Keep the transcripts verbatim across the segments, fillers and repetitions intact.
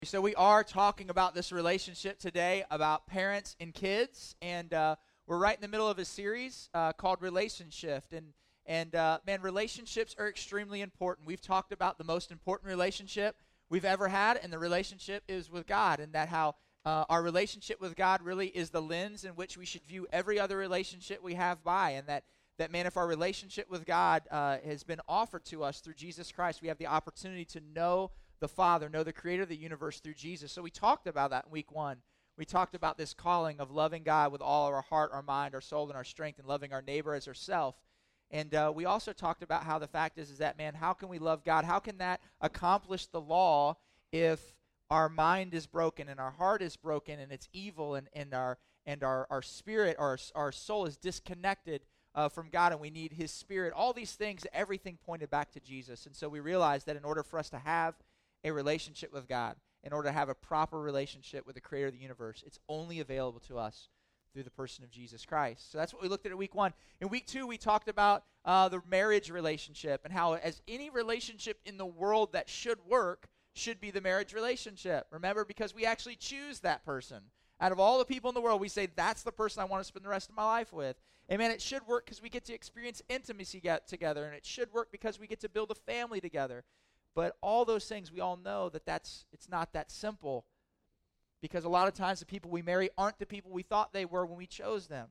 So we are talking about this relationship today, about parents and kids, and uh, we're right in the middle of a series uh, called Relationship. And and uh, man, relationships are extremely important. We've talked about the most important relationship we've ever had, and the relationship is with God, and that how uh, our relationship with God really is the lens in which we should view every other relationship we have by, and that that man, if our relationship with God uh, has been offered to us through Jesus Christ, we have the opportunity to know the Father, know the Creator of the universe through Jesus. So we talked about that in week one. We talked about this calling of loving God with all of our heart, our mind, our soul, and our strength, and loving our neighbor as ourselves. And uh, we also talked about how the fact is, is that, man, how can we love God? How can that accomplish the law if our mind is broken and our heart is broken and it's evil and, and our and our, our spirit, our, our soul is disconnected uh, from God, and we need His Spirit? All these things, everything pointed back to Jesus. And so we realized that in order for us to have a relationship with God, in order to have a proper relationship with the Creator of the universe, it's only available to us through the person of Jesus Christ. So that's what we looked at in week one. In week two, we talked about uh, the marriage relationship and how, as any relationship in the world that should work, should be the marriage relationship. Remember, because we actually choose that person. Out of all the people in the world, we say, that's the person I want to spend the rest of my life with. And man, it should work because we get to experience intimacy get together, and it should work because we get to build a family together. But all those things, we all know that that's it's not that simple, because a lot of times the people we marry aren't the people we thought they were when we chose them.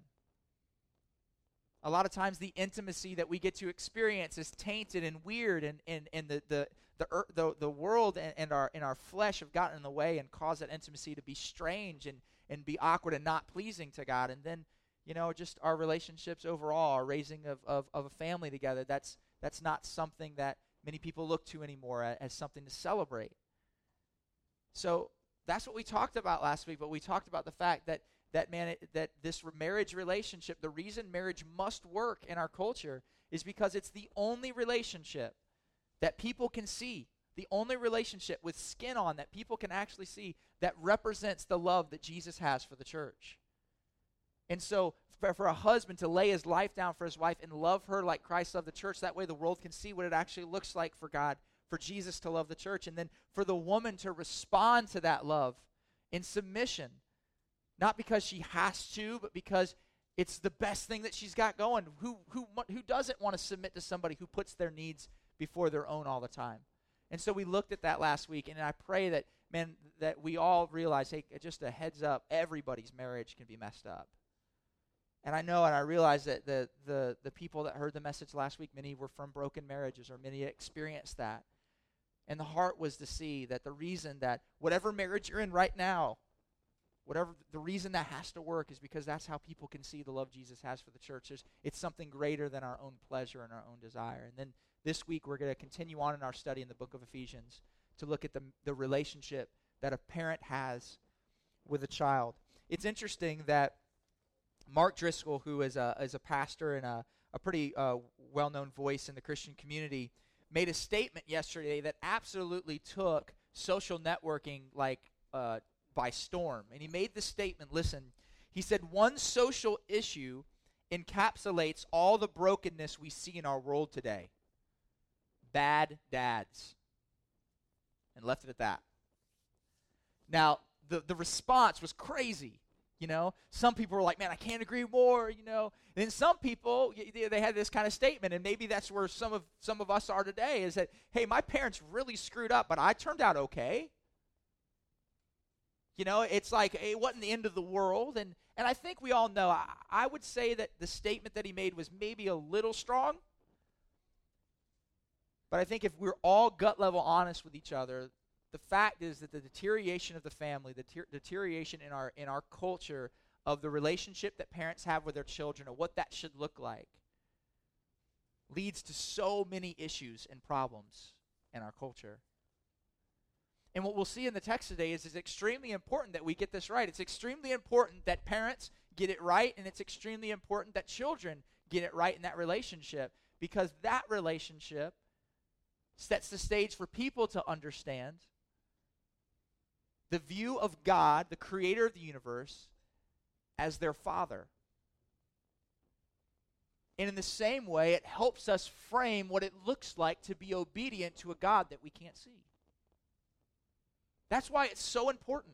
A lot of times the intimacy that we get to experience is tainted and weird, and, and, and the, the, the, the, the world and, and, our, and our flesh have gotten in the way and caused that intimacy to be strange and, and be awkward and not pleasing to God. And then, you know, just our relationships overall, our raising of, of, of a family together, that's that's not something that many people look to anymore as something to celebrate. So that's what we talked about last week, but we talked about the fact that, that man, it, that this marriage relationship, the reason marriage must work in our culture is because it's the only relationship that people can see, the only relationship with skin on that people can actually see that represents the love that Jesus has for the church. And so for, for a husband to lay his life down for his wife and love her like Christ loved the church, that way the world can see what it actually looks like for God, for Jesus to love the church, and then for the woman to respond to that love in submission, not because she has to, but because it's the best thing that she's got going. Who who who doesn't want to submit to somebody who puts their needs before their own all the time? And so we looked at that last week, and I pray that, man, that we all realize, hey, just a heads up, everybody's marriage can be messed up. And I know and I realize that the, the, the people that heard the message last week, many were from broken marriages, or many experienced that. And the heart was to see that the reason that whatever marriage you're in right now, whatever the reason that has to work is because that's how people can see the love Jesus has for the church. There's, it's something greater than our own pleasure and our own desire. And then this week we're going to continue on in our study in the book of Ephesians to look at the, the relationship that a parent has with a child. It's interesting that Mark Driscoll, who is a, is a pastor and a, a pretty uh, well-known voice in the Christian community, made a statement yesterday that absolutely took social networking like uh, by storm. And he made the statement, listen, he said, one social issue encapsulates all the brokenness we see in our world today. Bad dads. And left it at that. Now, the, the response was crazy. You know, some people were like, man, I can't agree more, you know. And then some people, they had this kind of statement, and maybe that's where some of some of us are today, is that, hey, my parents really screwed up, but I turned out okay. You know, it's like it wasn't the end of the world. And, and I think we all know, I, I would say that the statement that he made was maybe a little strong. But I think if we're all gut level honest with each other, the fact is that the deterioration of the family, the ter- deterioration in our in our culture of the relationship that parents have with their children, or what that should look like, leads to so many issues and problems in our culture. And what we'll see in the text today is it's extremely important that we get this right. It's extremely important that parents get it right, and it's extremely important that children get it right in that relationship, because that relationship sets the stage for people to understand the view of God, the creator of the universe, as their father. And in the same way, it helps us frame what it looks like to be obedient to a God that we can't see. That's why it's so important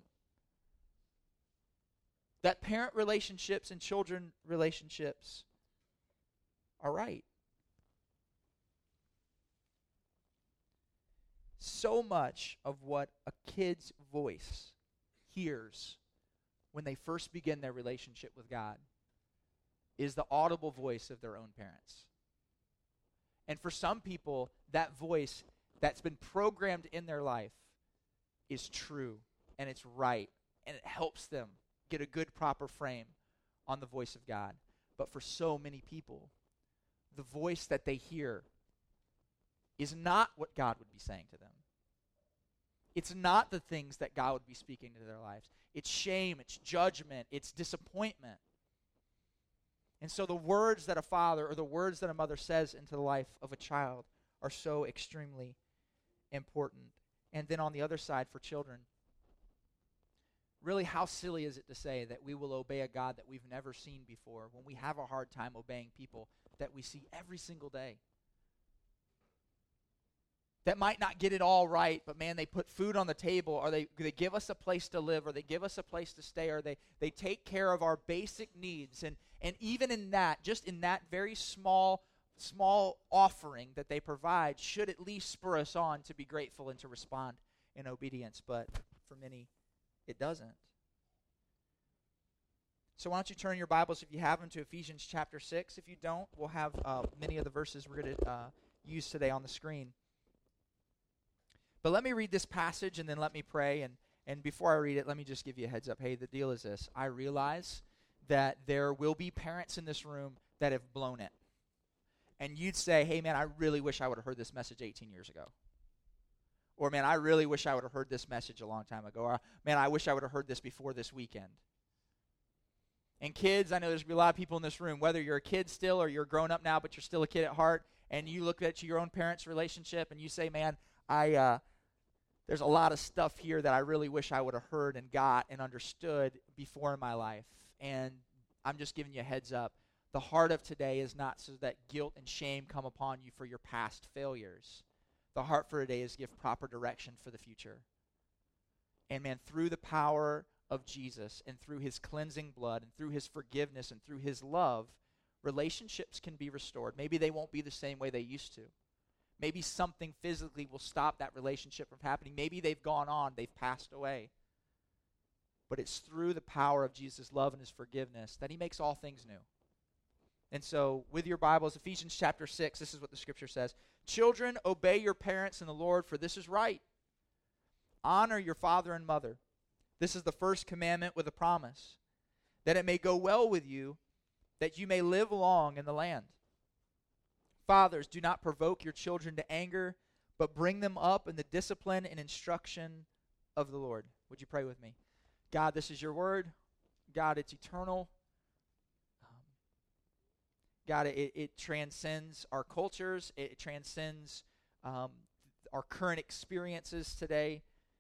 that parent relationships and children relationships are right. So much of what a kid's voice hears when they first begin their relationship with God is the audible voice of their own parents. And for some people, that voice that's been programmed in their life is true, and it's right, and it helps them get a good, proper frame on the voice of God. But for so many people, the voice that they hear is not what God would be saying to them. It's not the things that God would be speaking to their lives. It's shame, it's judgment, it's disappointment. And so the words that a father or the words that a mother says into the life of a child are so extremely important. And then on the other side for children, really how silly is it to say that we will obey a God that we've never seen before when we have a hard time obeying people that we see every single day? That might not get it all right, but man, they put food on the table, or they, they give us a place to live, or they give us a place to stay, or they, they take care of our basic needs. And, and even in that, just in that very small, small offering that they provide should at least spur us on to be grateful and to respond in obedience. But for many, it doesn't. So why don't you turn your Bibles, if you have them, to Ephesians chapter six. If you don't, we'll have uh, many of the verses we're going to uh, use today on the screen. But let me read this passage and then let me pray. And, and before I read it, let me just give you a heads up. Hey, the deal is this. I realize that there will be parents in this room that have blown it. And you'd say, hey, man, I really wish I would have heard this message eighteen years ago. Or, man, I really wish I would have heard this message a long time ago. Or, man, I wish I would have heard this before this weekend. And kids, I know there's going to be a lot of people in this room, whether you're a kid still or you're grown up now, but you're still a kid at heart, and you look at your own parents' relationship and you say, man, I... uh There's a lot of stuff here that I really wish I would have heard and got and understood before in my life. And I'm just giving you a heads up. The heart of today is not so that guilt and shame come upon you for your past failures. The heart for today is to give proper direction for the future. And man, through the power of Jesus and through his cleansing blood and through his forgiveness and through his love, relationships can be restored. Maybe they won't be the same way they used to. Maybe something physically will stop that relationship from happening. Maybe they've gone on, they've passed away. But it's through the power of Jesus' love and his forgiveness that he makes all things new. And so, with your Bibles, Ephesians chapter six, this is what the scripture says. Children, obey your parents in the Lord, for this is right. Honor your father and mother. This is the first commandment with a promise, that it may go well with you, that you may live long in the land. Fathers, do not provoke your children to anger, but bring them up in the discipline and instruction of the Lord. Would you pray with me? God, this is your word. God, it's eternal. Um, God, it, it transcends our cultures. It transcends um, our current experiences today.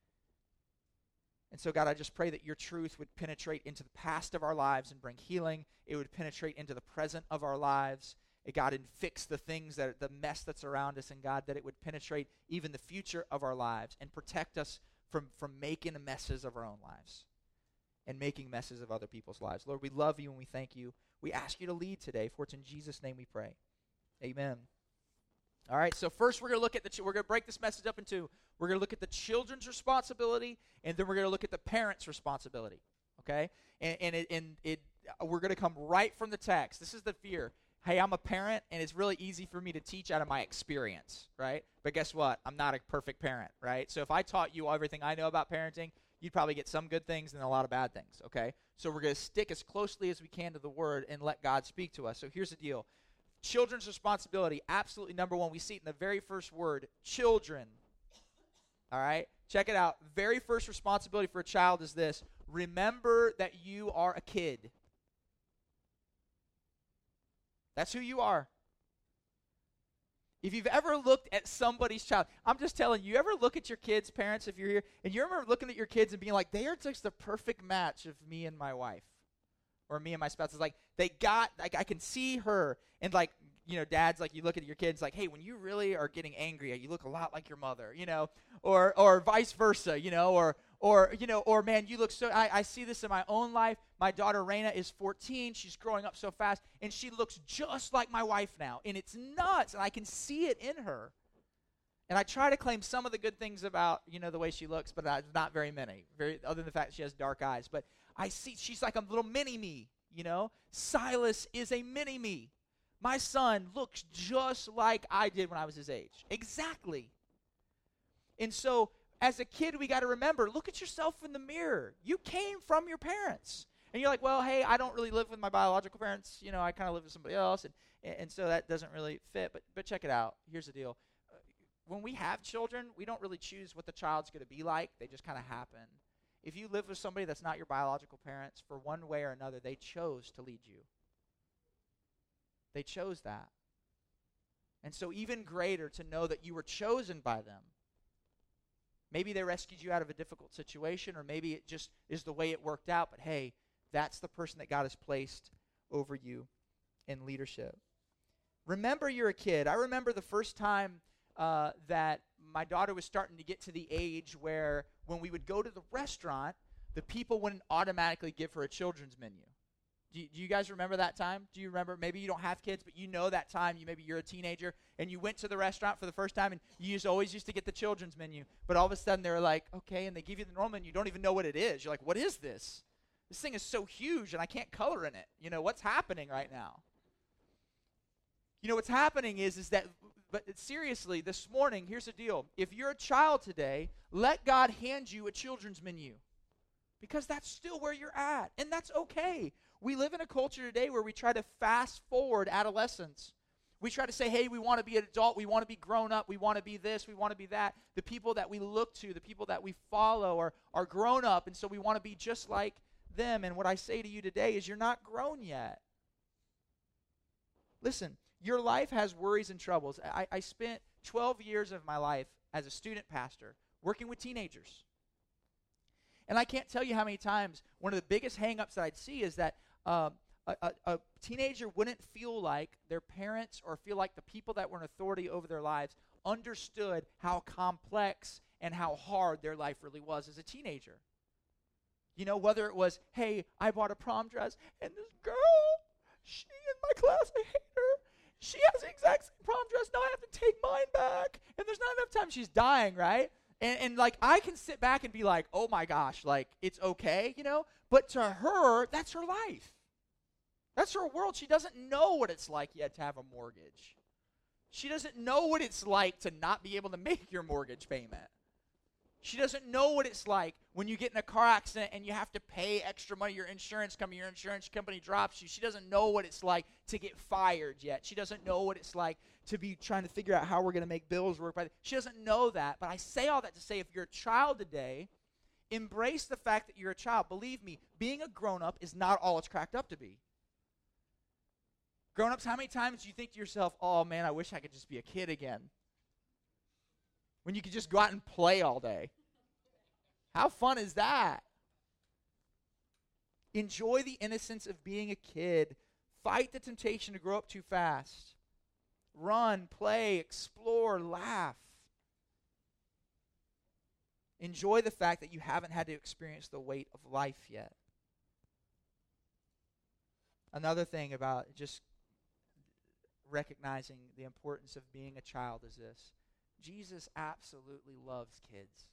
And so, God, I just pray that your truth would penetrate into the past of our lives and bring healing. It would penetrate into the present of our lives. God, and fix the things, that the mess that's around us, and God, that it would penetrate even the future of our lives and protect us from, from making messes of our own lives and making messes of other people's lives. Lord, we love you and we thank you. We ask you to lead today, for it's in Jesus' name we pray. Amen. All right, so first we're going to look at the, ch- we're going to break this message up in two. We're going to look at the children's responsibility, and then we're going to look at the parents' responsibility, okay? And, and, it, and it, we're going to come right from the text. This is the fear. Hey, I'm a parent, and it's really easy for me to teach out of my experience, right? But guess what? I'm not a perfect parent, right? So if I taught you everything I know about parenting, you'd probably get some good things and a lot of bad things, okay? So we're going to stick as closely as we can to the Word and let God speak to us. So here's the deal. Children's responsibility, absolutely number one. We see it in the very first word, children, all right? Check it out. Very first responsibility for a child is this. Remember that you are a kid. That's who you are. If you've ever looked at somebody's child, I'm just telling you, you ever look at your kids, parents, if you're here, and you remember looking at your kids and being like, they are just the perfect match of me and my wife, or me and my spouse. It's like, they got, like, I can see her, and like, you know, dads, like you look at your kids like, hey, when you really are getting angry, you look a lot like your mother, you know, or or vice versa, you know, or or you know, or man, you look so. I, I see this in my own life. My daughter Raina is fourteen. She's growing up so fast, and she looks just like my wife now, and it's nuts, and I can see it in her. And I try to claim some of the good things about, you know, the way she looks, but uh, not very many. Very other than the fact that she has dark eyes. But I see she's like a little mini me, you know. Silas is a mini me. My son looks just like I did when I was his age. Exactly. And so as a kid, we got to remember, look at yourself in the mirror. You came from your parents. And you're like, well, hey, I don't really live with my biological parents. You know, I kind of live with somebody else. And, and so that doesn't really fit. But, but check it out. Here's the deal. When we have children, we don't really choose what the child's going to be like. They just kind of happen. If you live with somebody that's not your biological parents, for one way or another, they chose to lead you. They chose that. And so even greater to know that you were chosen by them. Maybe they rescued you out of a difficult situation, or maybe it just is the way it worked out. But hey, that's the person that God has placed over you in leadership. Remember you're a kid. I remember the first time uh, that my daughter was starting to get to the age where when we would go to the restaurant, the people wouldn't automatically give her a children's menu. Do you, do you guys remember that time? Do you remember? Maybe you don't have kids, but you know that time. You maybe you're a teenager and you went to the restaurant for the first time and you just always used to get the children's menu. But all of a sudden they're like, okay, and they give you the normal menu. You don't even know what it is. You're like, what is this? This thing is so huge and I can't color in it. You know, what's happening right now? You know, what's happening is, is that, but seriously, this morning, here's the deal. If you're a child today, let God hand you a children's menu. Because that's still where you're at. And that's okay. We live in a culture today where we try to fast forward adolescence. We try to say, hey, we want to be an adult. We want to be grown up. We want to be this. We want to be that. The people that we look to, the people that we follow are, are grown up. And so we want to be just like them. And what I say to you today is you're not grown yet. Listen, your life has worries and troubles. I, I spent twelve years of my life as a student pastor working with teenagers. And I can't tell you how many times one of the biggest hang-ups that I'd see is that um, a, a, a teenager wouldn't feel like their parents or feel like the people that were in authority over their lives understood how complex and how hard their life really was as a teenager. You know, whether it was, hey, I bought a prom dress, and this girl, she in my class, I hate her. She has the exact same prom dress. Now I have to take mine back. And there's not enough time. She's dying, right? And, and, like, I can sit back and be like, oh, my gosh, like, it's okay, you know? But to her, that's her life. That's her world. She doesn't know what it's like yet to have a mortgage. She doesn't know what it's like to not be able to make your mortgage payment. She doesn't know what it's like when you get in a car accident and you have to pay extra money. Your insurance company, your insurance company drops you. She doesn't know what it's like to get fired yet. She doesn't know what it's like to be trying to figure out how we're going to make bills work. She doesn't know that. But I say all that to say if you're a child today, embrace the fact that you're a child. Believe me, being a grown-up is not all it's cracked up to be. Grown-ups, how many times do you think to yourself, oh, man, I wish I could just be a kid again? When you could just go out and play all day. How fun is that? Enjoy the innocence of being a kid. Fight the temptation to grow up too fast. Run, play, explore, laugh. Enjoy the fact that you haven't had to experience the weight of life yet. Another thing about just recognizing the importance of being a child is this. Jesus absolutely loves kids.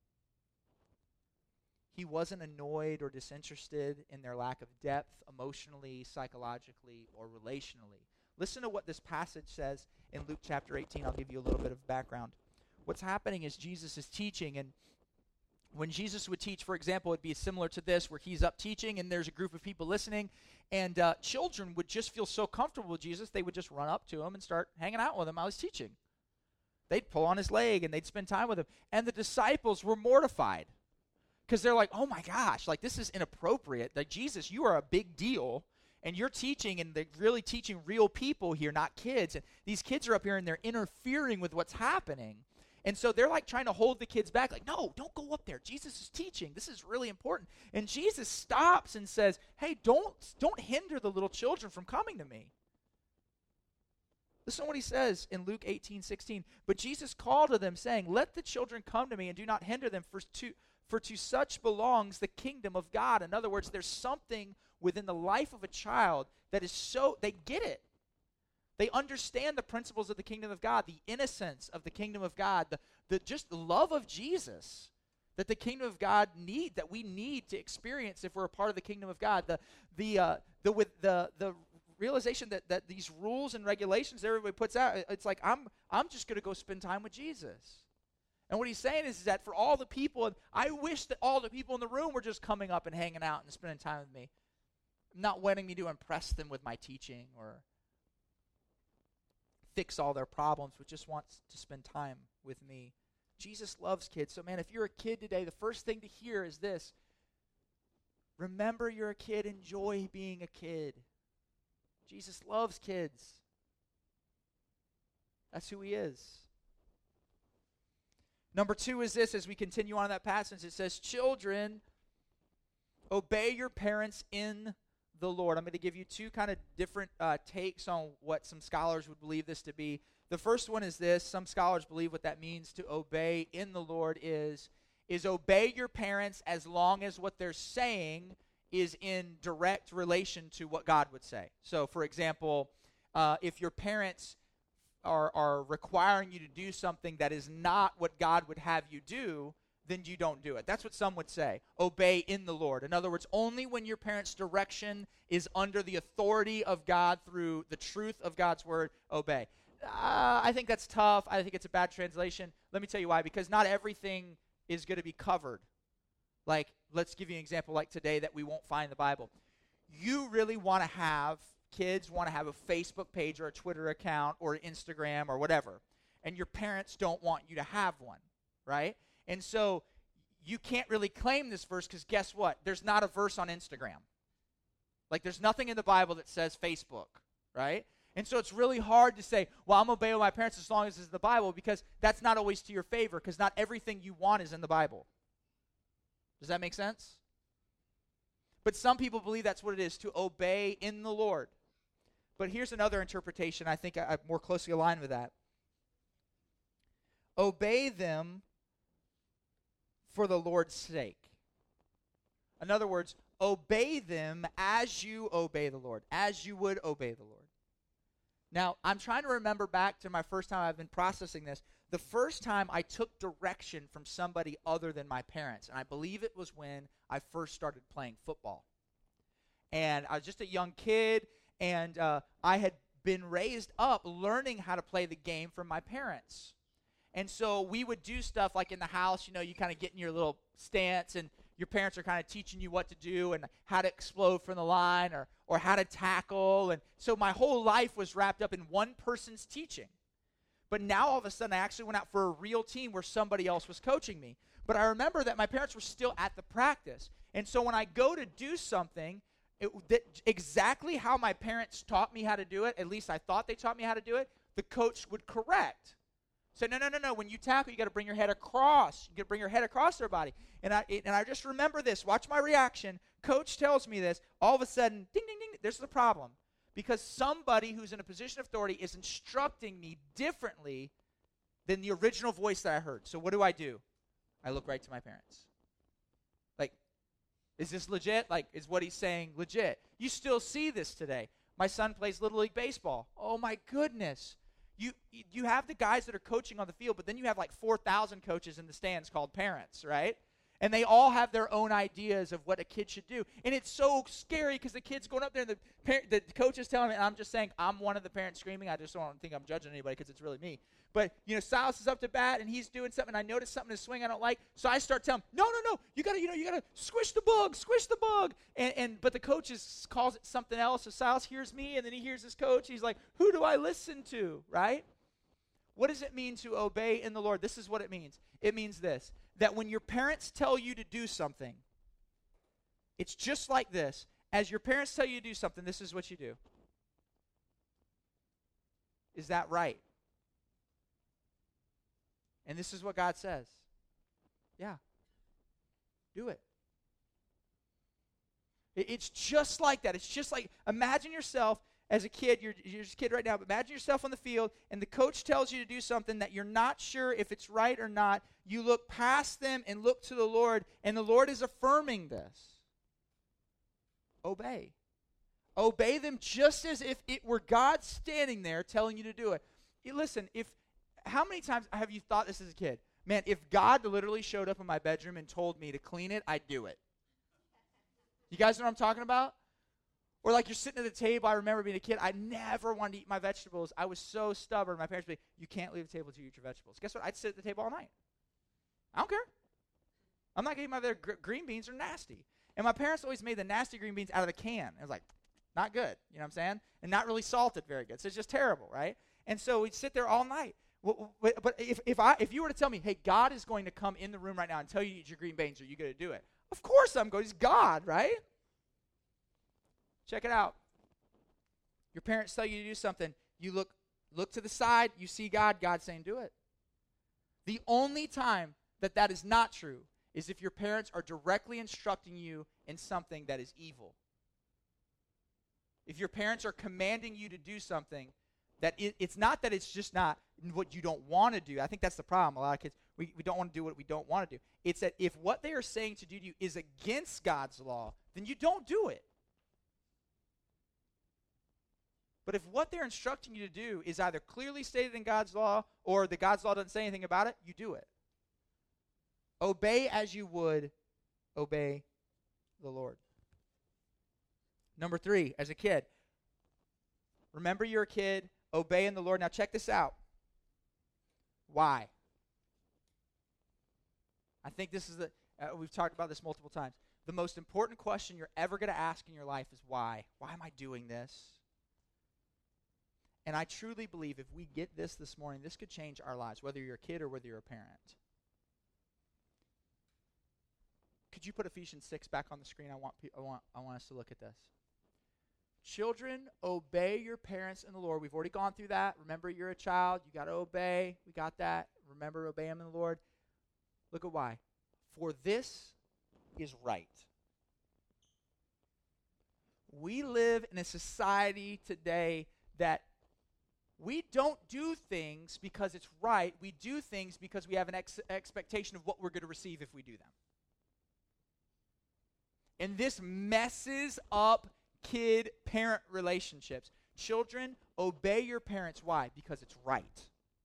He wasn't annoyed or disinterested in their lack of depth emotionally, psychologically, or relationally. Listen to what this passage says in Luke chapter eighteen. I'll give you a little bit of background. What's happening is Jesus is teaching, and when Jesus would teach, for example, it'd be similar to this, where he's up teaching and there's a group of people listening, and uh, children would just feel so comfortable with Jesus, they would just run up to him and start hanging out with him while he's teaching. They'd pull on his leg and they'd spend time with him. And the disciples were mortified because they're like, oh my gosh, like this is inappropriate. Like, Jesus, you are a big deal. And you're teaching, and they're really teaching real people here, not kids. And these kids are up here, and they're interfering with what's happening. And so they're like trying to hold the kids back, like, no, don't go up there. Jesus is teaching. This is really important. And Jesus stops and says, hey, don't, don't hinder the little children from coming to me. Listen to what he says in Luke eighteen sixteen. But Jesus called to them, saying, let the children come to me, and do not hinder them, for to, for to such belongs the kingdom of God. In other words, there's something within the life of a child that is so, they get it. They understand the principles of the kingdom of God, the innocence of the kingdom of God, the, the just the love of Jesus that the kingdom of God need, that we need to experience if we're a part of the kingdom of God. The the uh, the with the the realization that that these rules and regulations that everybody puts out, it's like I'm I'm just going to go spend time with Jesus. And what he's saying is, is that for all the people, I wish that all the people in the room were just coming up and hanging out and spending time with me, not wanting me to impress them with my teaching or fix all their problems, but just wants to spend time with me. Jesus loves kids. So, man, if you're a kid today, the first thing to hear is this. Remember you're a kid. Enjoy being a kid. Jesus loves kids. That's who he is. Number two is this, as we continue on in that passage, it says, children, obey your parents in the Lord. I'm going to give you two kind of different uh, takes on what some scholars would believe this to be. The first one is this. Some scholars believe what that means to obey in the Lord is, is obey your parents as long as what they're saying is in direct relation to what God would say. So, for example, uh, if your parents are, are requiring you to do something that is not what God would have you do, then you don't do it. That's what some would say. Obey in the Lord. In other words, only when your parents' direction is under the authority of God through the truth of God's word, obey. Uh, I think that's tough. I think it's a bad translation. Let me tell you why. Because not everything is going to be covered. Like, let's give you an example like today that we won't find in the Bible. You really want to have, kids want to have a Facebook page or a Twitter account or Instagram or whatever. And your parents don't want you to have one, right? And so you can't really claim this verse because guess what? There's not a verse on Instagram. Like there's nothing in the Bible that says Facebook, right? And so it's really hard to say, well, I'm obeying my parents as long as it's in the Bible, because that's not always to your favor, because not everything you want is in the Bible. Does that make sense? But some people believe that's what it is, to obey in the Lord. But here's another interpretation I think I'm more closely aligned with that. Obey them for the Lord's sake. In other words, obey them as you obey the Lord, as you would obey the Lord. Now, I'm trying to remember back to my first time I've been processing this. The first time I took direction from somebody other than my parents, and I believe it was when I first started playing football. And I was just a young kid, and uh, I had been raised up learning how to play the game from my parents. And so we would do stuff like in the house, you know, you kind of get in your little stance, and your parents are kind of teaching you what to do and how to explode from the line or or how to tackle. And so my whole life was wrapped up in one person's teaching. But now all of a sudden I actually went out for a real team where somebody else was coaching me. But I remember that my parents were still at the practice. And so when I go to do something, it, that exactly how my parents taught me how to do it, at least I thought they taught me how to do it, the coach would correct. So no, no, no, no. When you tackle, you got to bring your head across. You got to bring your head across their body. And I and I just remember this. Watch my reaction. Coach tells me this. All of a sudden, ding, ding, ding. There's the problem. Because somebody who's in a position of authority is instructing me differently than the original voice that I heard. So what do I do? I look right to my parents. Like, is this legit? Like, is what he's saying legit? You still see this today. My son plays Little League Baseball. Oh, my goodness. You you have the guys that are coaching on the field, but then you have like four thousand coaches in the stands called parents, right? And they all have their own ideas of what a kid should do. And it's so scary because the kid's going up there and the, parent, the coach is telling me, and I'm just saying, I'm one of the parents screaming. I just don't think I'm judging anybody because it's really me. But, you know, Silas is up to bat and he's doing something. And I notice something in his swing I don't like. So I start telling him, no, no, no, you got to, you know, you got to squish the bug, squish the bug. And, and but the coach is, calls it something else. So Silas hears me and then he hears his coach. He's like, who do I listen to, right? What does it mean to obey in the Lord? This is what it means. It means this, that when your parents tell you to do something, it's just like this. As your parents tell you to do something, this is what you do. Is that right? And this is what God says. Yeah. Do it. It's just like that. It's just like, imagine yourself as a kid, you're, you're just a kid right now, but imagine yourself on the field, and the coach tells you to do something that you're not sure if it's right or not. You look past them and look to the Lord, and the Lord is affirming this. Obey. Obey them just as if it were God standing there telling you to do it. You listen, if how many times have you thought this as a kid? Man, if God literally showed up in my bedroom and told me to clean it, I'd do it. You guys know what I'm talking about? Or like you're sitting at the table. I remember being a kid. I never wanted to eat my vegetables. I was so stubborn. My parents would be like, you can't leave the table till you eat your vegetables. Guess what? I'd sit at the table all night. I don't care. I'm not going to eat my their gr- green beans are nasty. And my parents always made the nasty green beans out of the can. It was like, not good. You know what I'm saying? And not really salted very good. So it's just terrible, right? And so we'd sit there all night. But if if I if you were to tell me, hey, God is going to come in the room right now and tell you to eat your green beans, are you going to do it? Of course I'm going. He's God, right? Check it out. Your parents tell you to do something. You look look to the side. You see God. God's saying do it. The only time that that is not true is if your parents are directly instructing you in something that is evil. If your parents are commanding you to do something, that it, it's not that it's just not what you don't want to do. I think that's the problem. A lot of kids, we, we don't want to do what we don't want to do. It's that if what they are saying to do to you is against God's law, then you don't do it. But if what they're instructing you to do is either clearly stated in God's law or the God's law doesn't say anything about it, you do it. Obey as you would obey the Lord. Number three, as a kid, remember you're a kid, obeying the Lord. Now check this out. Why? I think this is the, uh, we've talked about this multiple times. The most important question you're ever going to ask in your life is why? Why am I doing this? And I truly believe if we get this this morning, this could change our lives, whether you're a kid or whether you're a parent. Could you put Ephesians six back on the screen? I want, I want, I want us to look at this. Children, obey your parents in the Lord. We've already gone through that. Remember, you're a child. You got to obey. We got that. Remember, obey him in the Lord. Look at why. For this is right. We live in a society today that we don't do things because it's right. We do things because we have an ex- expectation of what we're going to receive if we do them. And this messes up kid-parent relationships. Children, obey your parents. Why? Because it's right.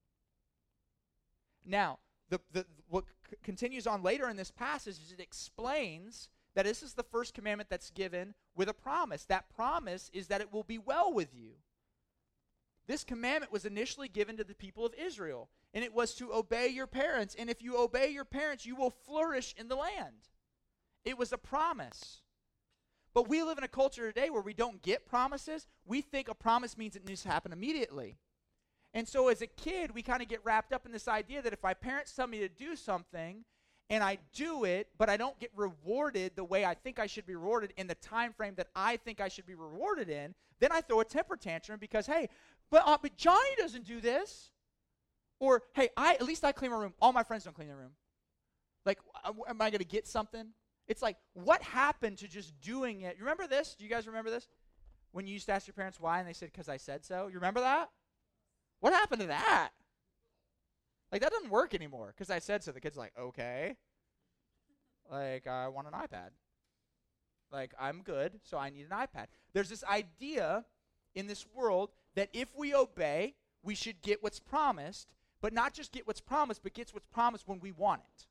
Now, the, the what c- continues on later in this passage is it explains that this is the first commandment that's given with a promise. That promise is that it will be well with you. This commandment was initially given to the people of Israel, and it was to obey your parents. And if you obey your parents, you will flourish in the land. It was a promise. But we live in a culture today where we don't get promises. We think a promise means it needs to happen immediately. And so as a kid, we kind of get wrapped up in this idea that if my parents tell me to do something and I do it, but I don't get rewarded the way I think I should be rewarded in the time frame that I think I should be rewarded in, then I throw a temper tantrum because, hey, but, uh, but Johnny doesn't do this. Or, hey, I at least I clean my room. All my friends don't clean their room. Like, uh, am I going to get something? It's like, what happened to just doing it? You remember this? Do you guys remember this? When you used to ask your parents why, and they said, because I said so. You remember that? What happened to that? Like, that doesn't work anymore, because I said so. The kid's like, okay. Like, I want an iPad. Like, I'm good, so I need an iPad. There's this idea in this world that if we obey, we should get what's promised, but not just get what's promised, but get what's promised when we want it.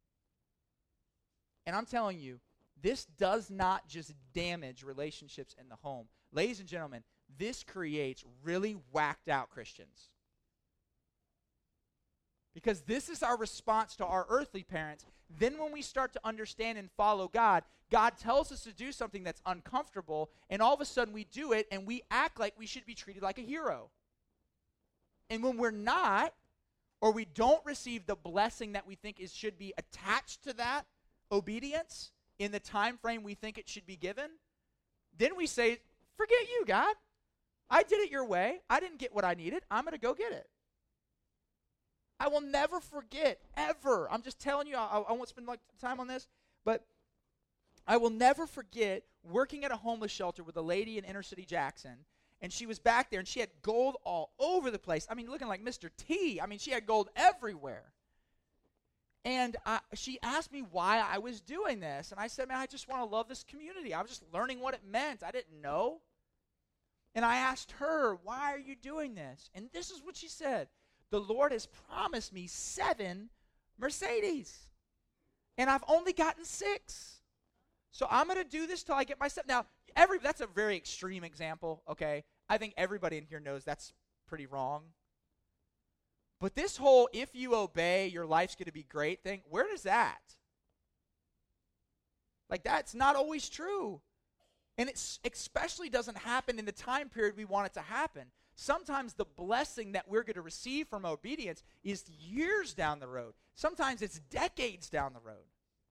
And I'm telling you, this does not just damage relationships in the home. Ladies and gentlemen, this creates really whacked out Christians. Because this is our response to our earthly parents. Then when we start to understand and follow God, God tells us to do something that's uncomfortable, and all of a sudden we do it, and we act like we should be treated like a hero. And when we're not, or we don't receive the blessing that we think is should be attached to that obedience in the time frame we think it should be given, then we say, forget you, God. I did it your way. I didn't get what I needed. I'm going to go get it. I will never forget, ever. I'm just telling you, I, I won't spend much time on this, but I will never forget working at a homeless shelter with a lady in inner city Jackson, And she was back there, and she had gold all over the place. I mean, looking like Mister T. I mean, she had gold everywhere. And I, she asked me why I was doing this. And I said, man, I just want to love this community. I was just learning what it meant. I didn't know. And I asked her, why are you doing this? And this is what she said. The Lord has promised me seven Mercedes. And I've only gotten six. So I'm going to do this till I get my seven. Now, every that's a very extreme example, okay? I think everybody in here knows that's pretty wrong. But this whole, if you obey, your life's going to be great thing, where does that? Like, that's not always true. And it especially doesn't happen in the time period we want it to happen. Sometimes the blessing that we're going to receive from obedience is years down the road. Sometimes it's decades down the road.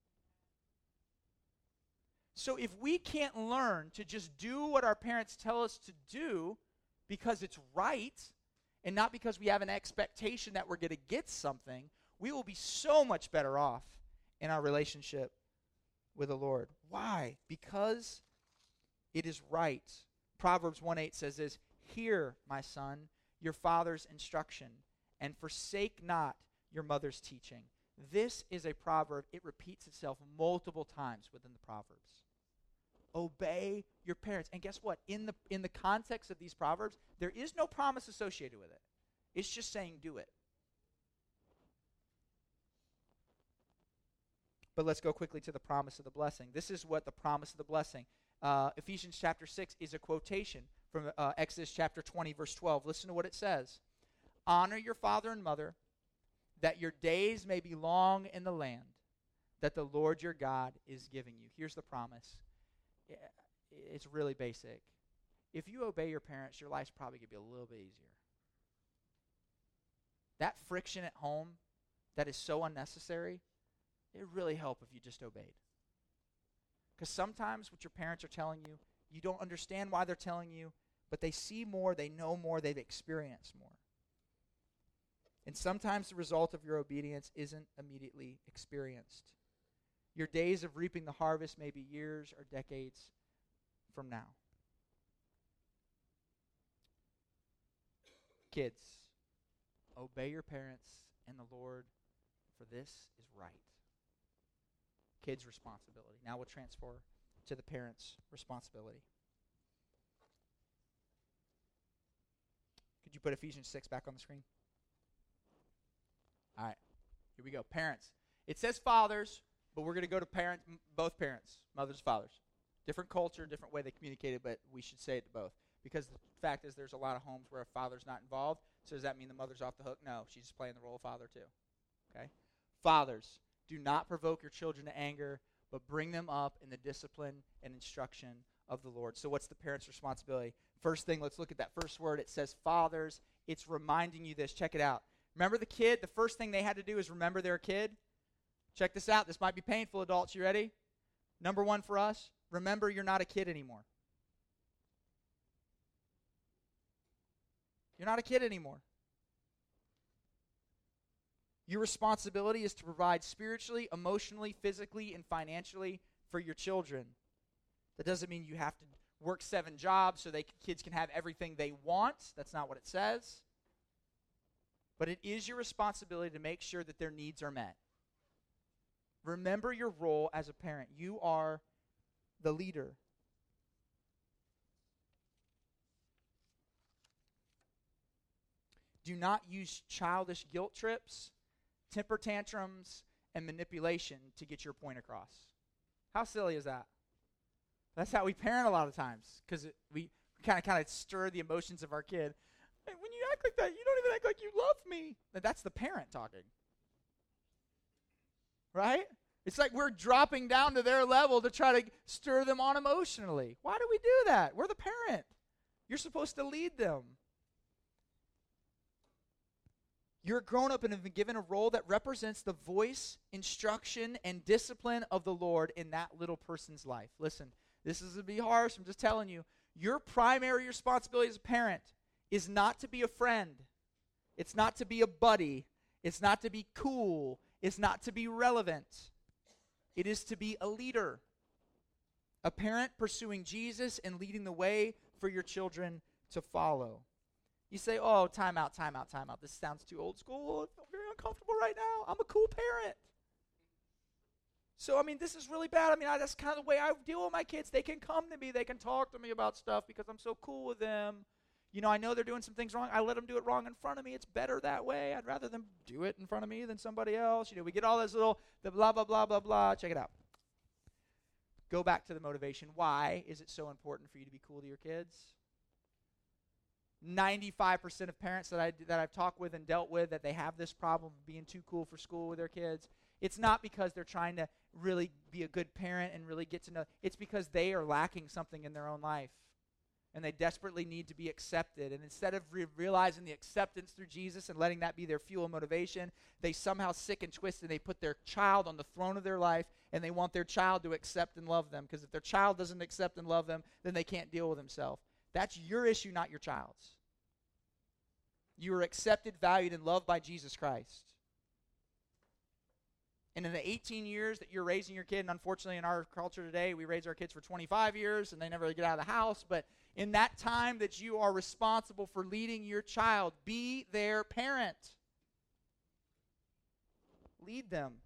So if we can't learn to just do what our parents tell us to do because it's right, and not because we have an expectation that we're going to get something, we will be so much better off in our relationship with the Lord. Why? Because it is right. Proverbs one eight says this, hear, my son, your father's instruction, and forsake not your mother's teaching. This is a proverb. It repeats itself multiple times within the Proverbs. Obey your parents. And guess what? In the in the context of these proverbs, there is no promise associated with it. It's just saying do it. But let's go quickly to the promise of the blessing. This is what the promise of the blessing. Uh, Ephesians chapter six is a quotation from uh, Exodus chapter twenty, verse twelve. Listen to what it says. Honor your father and mother, that your days may be long in the land that the Lord your God is giving you. Here's the promise. It's really basic. If you obey your parents, your life's probably going to be a little bit easier. That friction at home that is so unnecessary, it would really help if you just obeyed. Because sometimes what your parents are telling you, you don't understand why they're telling you, but they see more, they know more, they've experienced more. And sometimes the result of your obedience isn't immediately experienced. Your days of reaping the harvest may be years or decades from now. Kids, obey your parents and the Lord, for this is right. Kids' responsibility. Now we'll transfer to the parents' responsibility. Could you put Ephesians six back on the screen? All right, here we go. Parents. It says fathers, but we're going to go to parents, both parents, mothers, fathers. Different culture, different way they communicate it, but we should say it to both. Because the fact is there's a lot of homes where a father's not involved. So does that mean the mother's off the hook? No, she's just playing the role of father too. Okay? Fathers, do not provoke your children to anger, but bring them up in the discipline and instruction of the Lord. So what's the parent's responsibility? First thing, let's look at that first word. It says fathers. It's reminding you this. Check it out. Remember the kid? The first thing they had to do is remember their kid. Check this out. This might be painful, adults. You ready? Number one for us, remember you're not a kid anymore. You're not a kid anymore. Your responsibility is to provide spiritually, emotionally, physically, and financially for your children. That doesn't mean you have to work seven jobs so they kids can have everything they want. That's not what it says. But it is your responsibility to make sure that their needs are met. Remember your role as a parent. You are the leader. Do not use childish guilt trips, temper tantrums, and manipulation to get your point across. How silly is that? That's how we parent a lot of times, because we kind of kind of stir the emotions of our kid. Hey, when you act like that, you don't even act like you love me. That's the parent talking. Right? It's like we're dropping down to their level to try to stir them on emotionally. Why do we do that? We're the parent. You're supposed to lead them. You're grown up and have been given a role that represents the voice, instruction, and discipline of the Lord in that little person's life. Listen, this is going to be harsh. I'm just telling you. Your primary responsibility as a parent is not to be a friend. It's not to be a buddy. It's not to be cool. It's not to be relevant. It is to be a leader. A parent pursuing Jesus and leading the way for your children to follow. You say, oh, time out, time out, time out. This sounds too old school. I feel very uncomfortable right now. I'm a cool parent. So, I mean, this is really bad. I mean, I, that's kind of the way I deal with my kids. They can come to me. They can talk to me about stuff because I'm so cool with them. You know, I know they're doing some things wrong. I let them do it wrong in front of me. It's better that way. I'd rather them do it in front of me than somebody else. You know, we get all this little, the blah, blah, blah, blah, blah. Check it out. Go back to the motivation. Why is it so important for you to be cool to your kids? ninety-five percent of parents that, I, that I've talked with and dealt with, that they have this problem of being too cool for school with their kids, it's not because they're trying to really be a good parent and really get to know. It's because they are lacking something in their own life. And they desperately need to be accepted. And instead of re- realizing the acceptance through Jesus and letting that be their fuel and motivation, they somehow sick and twist and they put their child on the throne of their life, and they want their child to accept and love them. Because if their child doesn't accept and love them, then they can't deal with themselves. That's your issue, not your child's. You are accepted, valued, and loved by Jesus Christ. And in the eighteen years that you're raising your kid, and unfortunately in our culture today, we raise our kids for twenty-five years, and they never really get out of the house, but in that time that you are responsible for leading your child, be their parent. Lead them.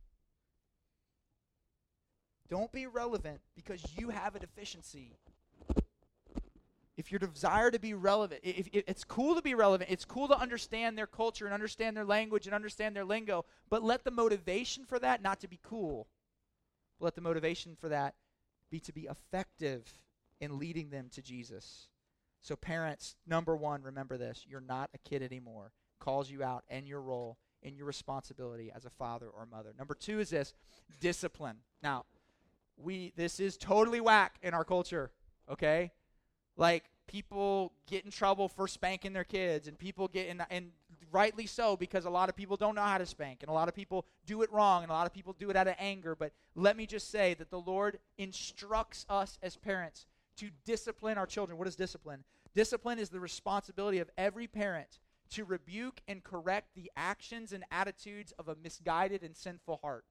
Don't be relevant because you have a deficiency. If your desire to be relevant, if, if it's cool to be relevant, it's cool to understand their culture and understand their language and understand their lingo, but let the motivation for that not to be cool. Let the motivation for that be to be effective in leading them to Jesus. So parents, number one, remember this. You're not a kid anymore. Calls you out in your role, in your responsibility as a father or mother. Number two is this, discipline. Now, we this is totally whack in our culture, okay? Like, people get in trouble for spanking their kids, and people get in, and rightly so, because a lot of people don't know how to spank, and a lot of people do it wrong, and a lot of people do it out of anger. But let me just say that the Lord instructs us as parents to discipline our children. What is discipline? Discipline is the responsibility of every parent to rebuke and correct the actions and attitudes of a misguided and sinful heart.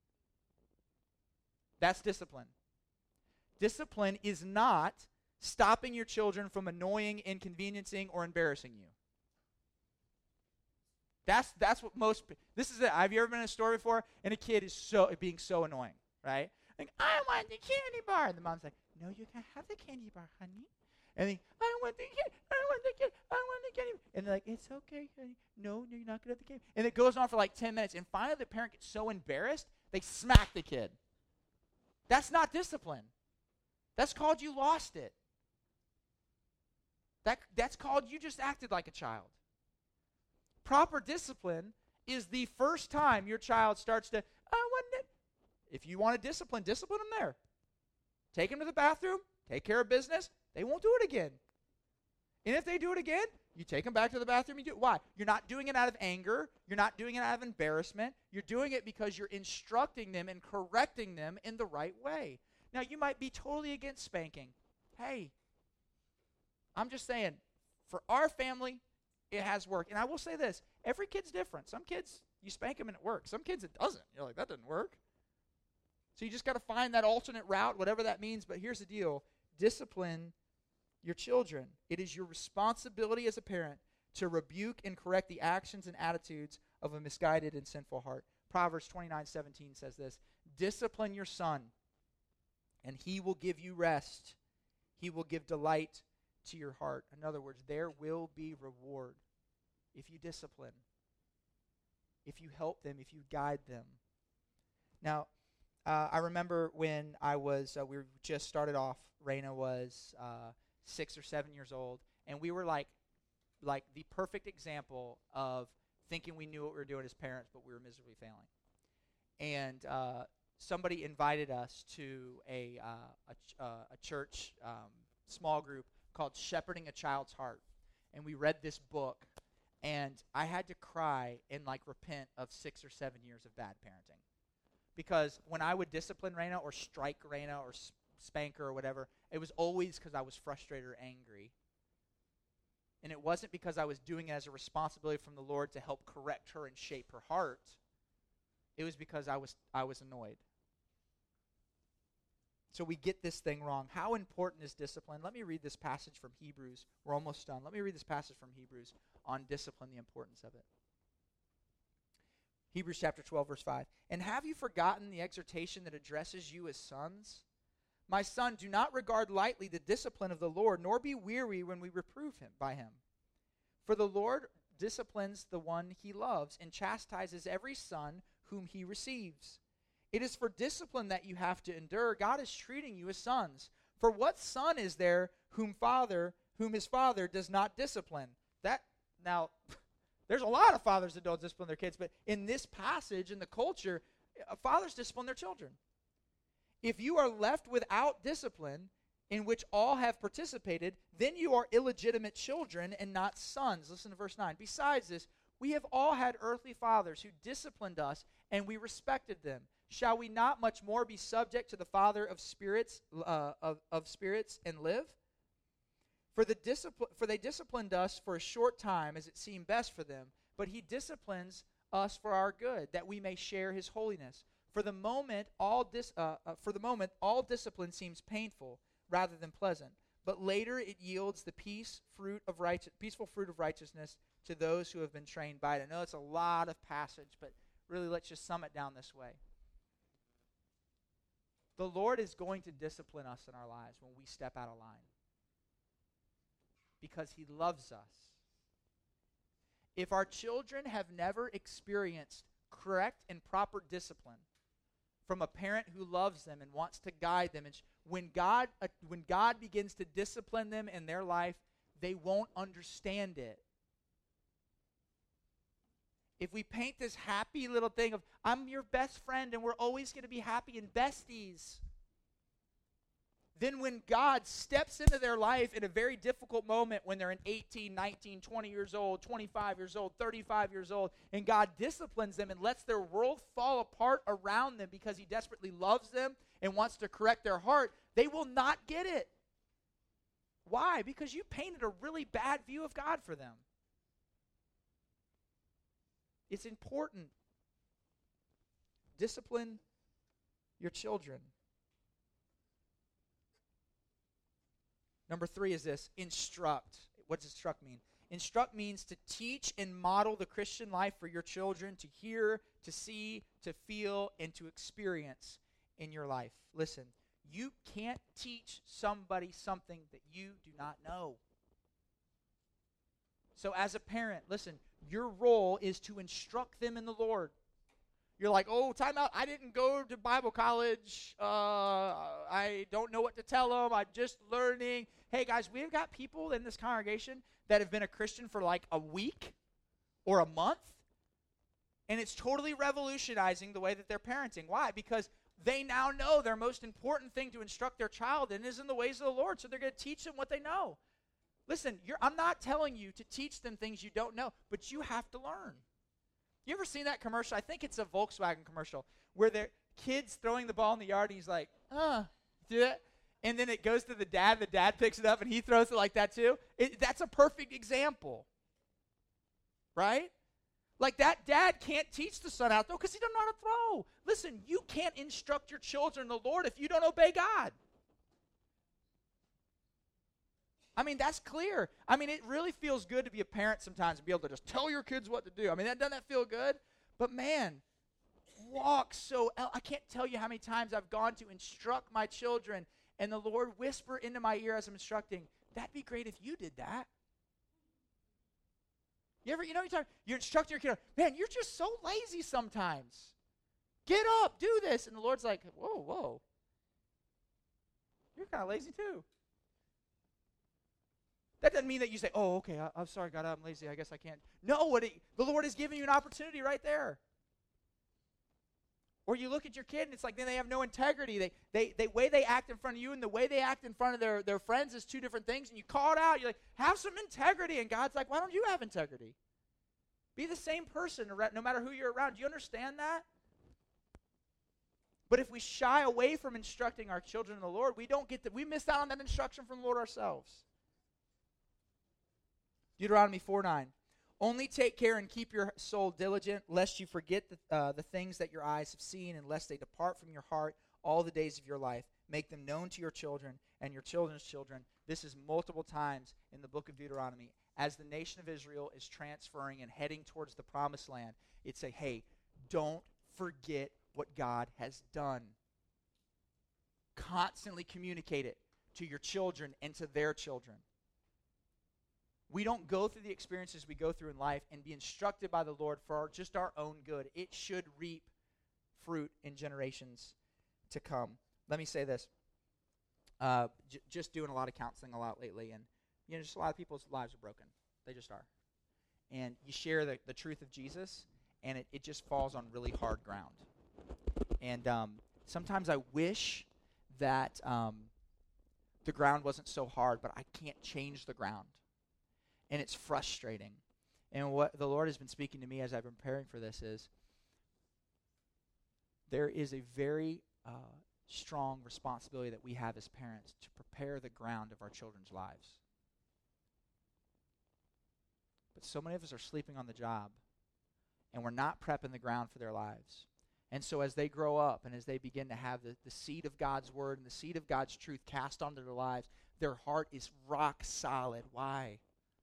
That's discipline. Discipline is not stopping your children from annoying, inconveniencing, or embarrassing you. That's that's what most, this is it. Have you ever been in a store before and a kid is so being so annoying, right? Like, I want the candy bar. And the mom's like, no, you can't have the candy bar, honey. And they, I want the kid, I want the kid, I want the candy bar. And they're like, it's okay, honey. No, no, you're not going to have the candy bar. And it goes on for like ten minutes. And finally the parent gets so embarrassed, they smack the kid. That's not discipline. That's called you lost it. That, that's called you just acted like a child. Proper discipline is the first time your child starts to, I want it. If you want to discipline, discipline them there. Take them to the bathroom, take care of business, they won't do it again. And if they do it again, you take them back to the bathroom, you do it. Why? You're not doing it out of anger, you're not doing it out of embarrassment, you're doing it because you're instructing them and correcting them in the right way. Now, you might be totally against spanking. Hey, I'm just saying, for our family, it has worked. And I will say this, every kid's different. Some kids, you spank them and it works. Some kids, it doesn't. You're like, that didn't work. So you just got to find that alternate route, whatever that means. But here's the deal. Discipline your children. It is your responsibility as a parent to rebuke and correct the actions and attitudes of a misguided and sinful heart. Proverbs twenty-nine seventeen says this, discipline your son, and he will give you rest. He will give delight to your heart. In other words, there will be reward if you discipline, if you help them, if you guide them. Now, uh, I remember when I was, uh, we were just started off, Raina was uh, six or seven years old, and we were like, like the perfect example of thinking we knew what we were doing as parents, but we were miserably failing. And uh, somebody invited us to a, uh, a, ch- uh, a church um, small group called Shepherding a Child's Heart. And we read this book, and I had to cry and like repent of six or seven years of bad parenting. Because when I would discipline Raina or strike Raina or s- spank her or whatever, it was always because I was frustrated or angry. And it wasn't because I was doing it as a responsibility from the Lord to help correct her and shape her heart. It was because I was I was annoyed. So we get this thing wrong. How important is discipline? Let me read this passage from Hebrews. We're almost done. Let me read this passage from Hebrews on discipline, the importance of it. Hebrews chapter twelve, verse five. And have you forgotten the exhortation that addresses you as sons? My son, do not regard lightly the discipline of the Lord, nor be weary when we reprove him by him. For the Lord disciplines the one he loves and chastises every son whom he receives. It is for discipline that you have to endure. God is treating you as sons. For what son is there whom father, whom his father does not discipline? That now, there's a lot of fathers that don't discipline their kids, but in this passage, in the culture, fathers discipline their children. If you are left without discipline, in which all have participated, then you are illegitimate children and not sons. Listen to verse nine. Besides this, we have all had earthly fathers who disciplined us, and we respected them. Shall we not much more be subject to the Father of spirits, uh, of, of spirits, and live? For the discipline, for they disciplined us for a short time, as it seemed best for them. But he disciplines us for our good, that we may share his holiness. For the moment, all dis, uh, uh, for the moment, all discipline seems painful rather than pleasant. But later it yields the peace fruit of righteous, peaceful fruit of righteousness to those who have been trained by it. I know it's a lot of passage, but really let's just sum it down this way. The Lord is going to discipline us in our lives when we step out of line, because he loves us. If our children have never experienced correct and proper discipline from a parent who loves them and wants to guide them, and when God uh, when God begins to discipline them in their life, they won't understand it. If we paint this happy little thing of, I'm your best friend and we're always going to be happy and besties, then when God steps into their life in a very difficult moment when they're in eighteen, nineteen, twenty years old, twenty-five years old, thirty-five years old, and God disciplines them and lets their world fall apart around them because he desperately loves them and wants to correct their heart, they will not get it. Why? Because you painted a really bad view of God for them. It's important. Discipline your children. Number three is this, instruct. What does instruct mean? Instruct means to teach and model the Christian life for your children to hear, to see, to feel, and to experience in your life. Listen, you can't teach somebody something that you do not know. So as a parent, listen, your role is to instruct them in the Lord. You're like, oh, time out. I didn't go to Bible college. Uh, I don't know what to tell them. I'm just learning. Hey, guys, we've got people in this congregation that have been a Christian for like a week or a month, and it's totally revolutionizing the way that they're parenting. Why? Because they now know their most important thing to instruct their child in is in the ways of the Lord, so they're going to teach them what they know. Listen, you're, I'm not telling you to teach them things you don't know, but you have to learn. You ever seen that commercial? I think it's a Volkswagen commercial where the kid's throwing the ball in the yard and he's like, uh, do that. And then it goes to the dad. The dad picks it up and he throws it like that too. It, that's a perfect example. Right? Like that dad can't teach the son how to throw because he doesn't know how to throw. Listen, you can't instruct your children in the Lord if you don't obey God. I mean, that's clear. I mean, it really feels good to be a parent sometimes and be able to just tell your kids what to do. I mean, that doesn't that feel good? But man, walk so, I can't tell you how many times I've gone to instruct my children and the Lord whisper into my ear as I'm instructing, that'd be great if you did that. You ever, you know, you're, you're instructing your kid, man, you're just so lazy sometimes. Get up, do this. And the Lord's like, whoa, whoa. You're kind of lazy too. That doesn't mean that you say, oh, okay, I, I'm sorry, God, I'm lazy. I guess I can't. No, what it, the Lord is giving you an opportunity right there. Or you look at your kid and it's like then they have no integrity. They, they, the way they act in front of you and the way they act in front of their, their friends is two different things. And you call it out. You're like, have some integrity. And God's like, why don't you have integrity? Be the same person no matter who you're around. Do you understand that? But if we shy away from instructing our children in the Lord, we don't get that. We miss out on that instruction from the Lord ourselves. Deuteronomy four nine. Only take care and keep your soul diligent, lest you forget the, uh, the things that your eyes have seen, and lest they depart from your heart all the days of your life. Make them known to your children and your children's children. This is multiple times in the book of Deuteronomy. As the nation of Israel is transferring and heading towards the promised land, it's a, hey, don't forget what God has done. Constantly communicate it to your children and to their children. We don't go through the experiences we go through in life and be instructed by the Lord for our, just our own good. It should reap fruit in generations to come. Let me say this. Uh, j- just doing a lot of counseling a lot lately, and you know, just a lot of people's lives are broken. They just are. And you share the, the truth of Jesus, and it, it just falls on really hard ground. And um, sometimes I wish that um, the ground wasn't so hard, but I can't change the ground. And it's frustrating. And what the Lord has been speaking to me as I've been preparing for this is there is a very uh, strong responsibility that we have as parents to prepare the ground of our children's lives. But so many of us are sleeping on the job, and we're not prepping the ground for their lives. And so as they grow up and as they begin to have the, the seed of God's word and the seed of God's truth cast onto their lives, their heart is rock solid. Why?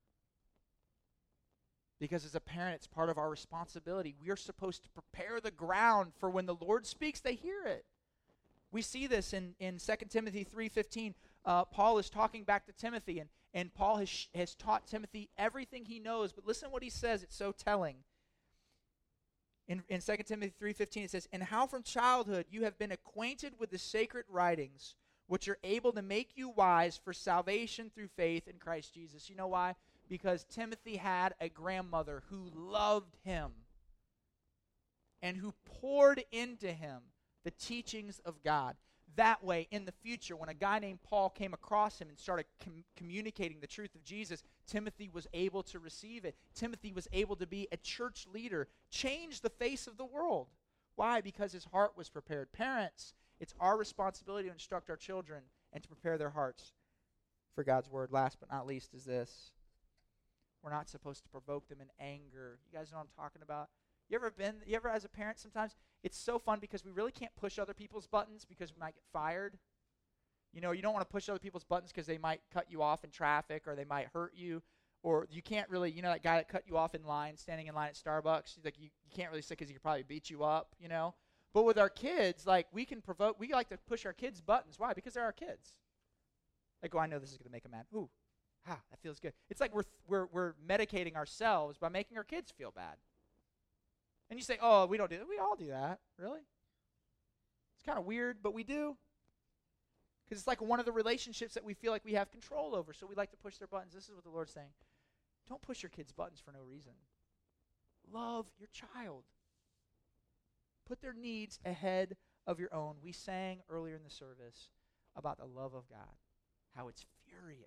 Because as a parent, it's part of our responsibility. We are supposed to prepare the ground for when the Lord speaks, they hear it. We see this in, in Second Timothy three fifteen. Uh, Paul is talking back to Timothy, and, and Paul has, sh- has taught Timothy everything he knows. But listen to what he says. It's so telling. In, in Second Timothy three fifteen, it says, "And how from childhood you have been acquainted with the sacred writings, which are able to make you wise for salvation through faith in Christ Jesus." You know why? Because Timothy had a grandmother who loved him and who poured into him the teachings of God. That way, in the future, when a guy named Paul came across him and started com- communicating the truth of Jesus, Timothy was able to receive it. Timothy was able to be a church leader, change the face of the world. Why? Because his heart was prepared. Parents, it's our responsibility to instruct our children and to prepare their hearts for God's word. Last but not least is this. We're not supposed to provoke them in anger. You guys know what I'm talking about? You ever been, you ever as a parent, sometimes it's so fun because we really can't push other people's buttons because we might get fired. You know, you don't want to push other people's buttons because they might cut you off in traffic or they might hurt you. Or you can't really, you know, that guy that cut you off in line, standing in line at Starbucks, like you, you can't really say because he could probably beat you up, you know. But with our kids, like we can provoke, we like to push our kids' buttons. Why? Because they're our kids. Like, oh, I know this is going to make them mad. Ooh. Ah, that feels good. It's like we're we're we're medicating ourselves by making our kids feel bad. And you say, "Oh, we don't do that." We all do that, really. It's kind of weird, but we do. Because it's like one of the relationships that we feel like we have control over, so we like to push their buttons. This is what the Lord's saying. Don't push your kids' buttons for no reason. Love your child. Put their needs ahead of your own. We sang earlier in the service about the love of God, how it's furious.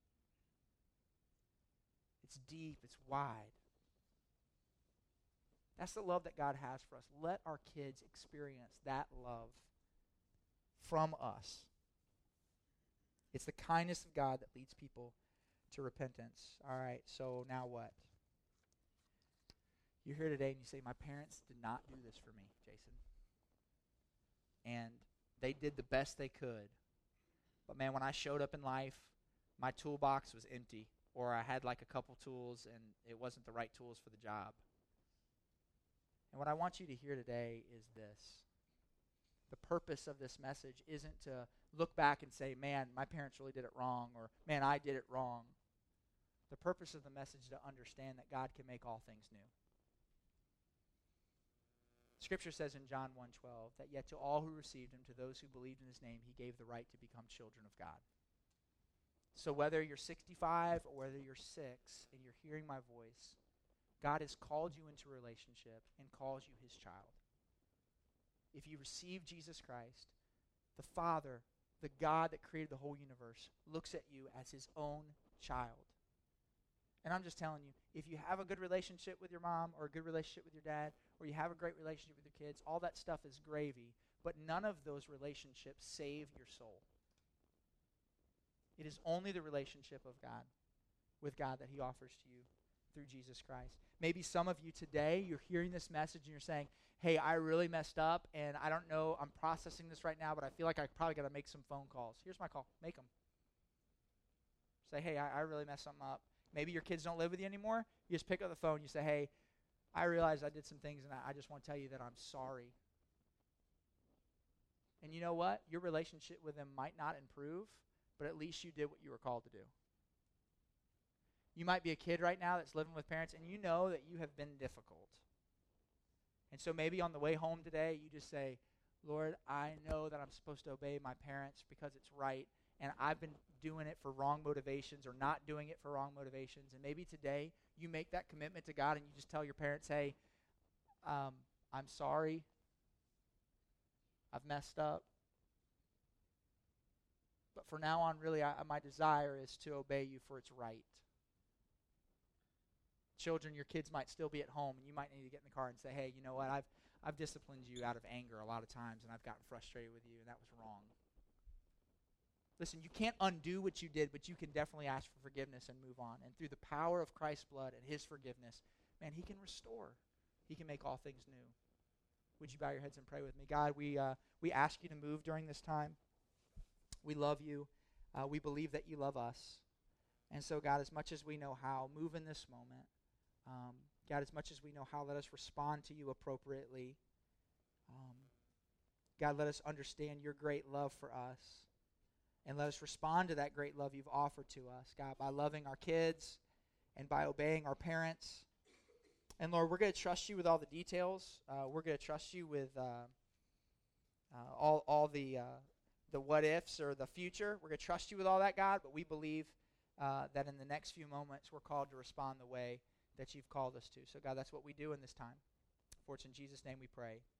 It's deep, it's wide. That's the love that God has for us. Let our kids experience that love from us. It's the kindness of God that leads people to repentance. All right, so now what? You're here today and you say, "My parents did not do this for me, Jason. And they did the best they could. But man, when I showed up in life, my toolbox was empty. Or I had like a couple tools and it wasn't the right tools for the job." And what I want you to hear today is this. The purpose of this message isn't to look back and say, "Man, my parents really did it wrong," or "Man, I did it wrong." The purpose of the message is to understand that God can make all things new. Scripture says in John one twelve that yet to all who received him, to those who believed in his name, he gave the right to become children of God. So whether you're sixty-five or whether you're six and you're hearing my voice, God has called you into a relationship and calls you his child. If you receive Jesus Christ, the Father, the God that created the whole universe, looks at you as his own child. And I'm just telling you, if you have a good relationship with your mom or a good relationship with your dad, or you have a great relationship with your kids, all that stuff is gravy, but none of those relationships save your soul. It is only the relationship of God, with God, that he offers to you through Jesus Christ. Maybe some of you today, you're hearing this message and you're saying, hey, I really messed up, and I don't know, I'm processing this right now, but I feel like I probably got to make some phone calls. Here's my call. Make them. Say, hey, I, I really messed something up. Maybe your kids don't live with you anymore. You just pick up the phone. You say, hey, I realized I did some things, and I, I just want to tell you that I'm sorry. And you know what? Your relationship with them might not improve, but at least you did what you were called to do. You might be a kid right now that's living with parents, and you know that you have been difficult. And so maybe on the way home today, you just say, Lord, I know that I'm supposed to obey my parents because it's right, and I've been doing it for wrong motivations or not doing it for wrong motivations. And maybe today you make that commitment to God and you just tell your parents, hey, um, I'm sorry. I've messed up. But for now on, really, I, my desire is to obey you for it's right. Children, your kids might still be at home, and you might need to get in the car and say, hey, you know what, I've I've disciplined you out of anger a lot of times, and I've gotten frustrated with you, and that was wrong. Listen, you can't undo what you did, but you can definitely ask for forgiveness and move on. And through the power of Christ's blood and his forgiveness, man, he can restore. He can make all things new. Would you bow your heads and pray with me? God, we uh, we ask you to move during this time. We love you. Uh, we believe that you love us. And so, God, as much as we know how, move in this moment. Um, God, as much as we know how, let us respond to you appropriately. Um, God, let us understand your great love for us. And let us respond to that great love you've offered to us, God, by loving our kids and by obeying our parents. And Lord, we're going to trust you with all the details. Uh, we're going to trust you with uh, uh, all all the uh, the what ifs or the future. We're going to trust you with all that, God. But we believe uh, that in the next few moments, we're called to respond the way that you've called us to. So, God, that's what we do in this time. For it's in Jesus' name we pray.